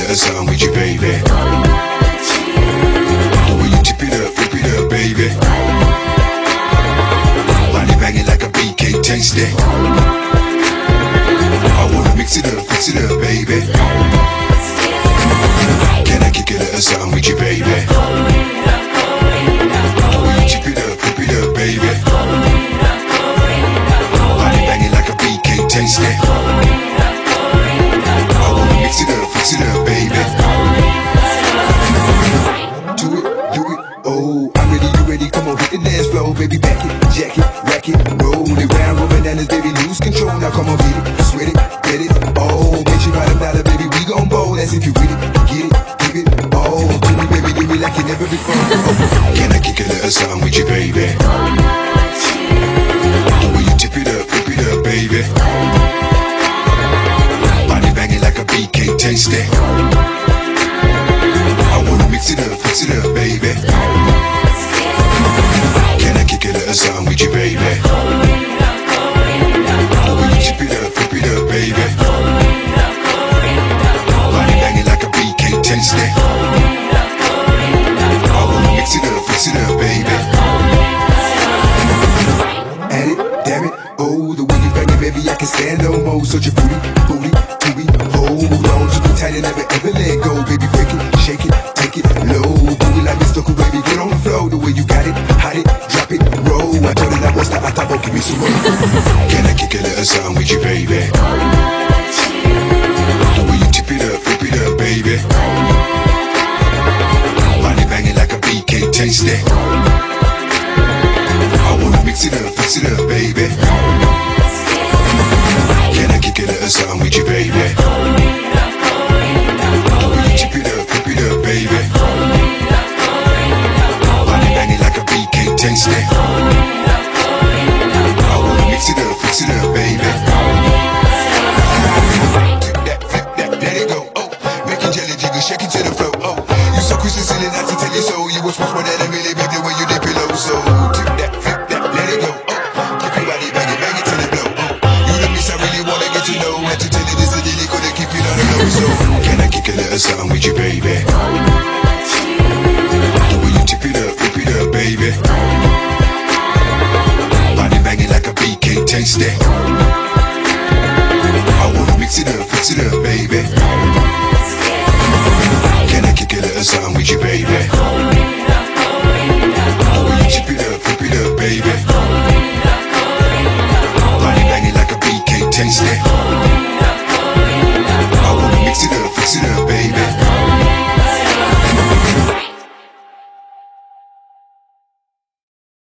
little something with you, baby. The way you tip it up, flip it up, baby. Body banging like a BK, taste it. I wanna mix it up, baby. Can I kick a little something with you, baby? The way you tip it up, flip it up, baby. Body banging like a BK, taste it. I wanna mix it up, baby. Do it, oh, I'm ready, you ready, come on, hit the dance floor, baby, back it, jack it, rack it, roll it round, roll bananas, baby, lose control, now come on, get it, sweat it, get it, oh, make you ride $1, baby, we gon' bowl, that's if you with it, get it, give it, oh, do it, baby, do it like you never before, oh. Can I kick a little something with you, baby? The way you tip it up, flip it up, baby. Body banging like a BK, taste it. I wanna mix it up, baby. Can I kick a little something with you, baby? The way you tip it up, flip it up, baby. Body banging like a BK, taste it. I wanna mix it up, baby. Add it, damn it, oh, the way you bang it, baby, I can stand no more. So your booty, hold on, you be tight and never ever let go, baby, break it, shake it, take it low, do it like it's stuck, baby, get on the floor, the way you got it, hot it, drop it, roll. I told it I won't stop, I thought, oh, give me some more. Can I kick a little something with you, baby? The way you tip it up, flip it up, baby. Body banging like a BK, taste it. I wanna mix it up, baby. Can I kick a little something with you, baby? The way you tip it up, flip it up, baby. Body banging like a BK, taste it. I wanna mix it up, baby. Flip that, let it go, oh. Making jelly jiggle, shake it to the floor, oh. You so Christian, silly not to tell you so. You was much more than a million, baby, when you dip it low, so. Flip that, let it go, oh. Keep your body bang it till it blow, oh. You the miss, I really wanna get to know. Had to tell you this, so you couldn't keep it on the low, so. Can I kick a little something with you, baby? The way you tip it up, flip it up, baby. Body banging like a BK, taste it.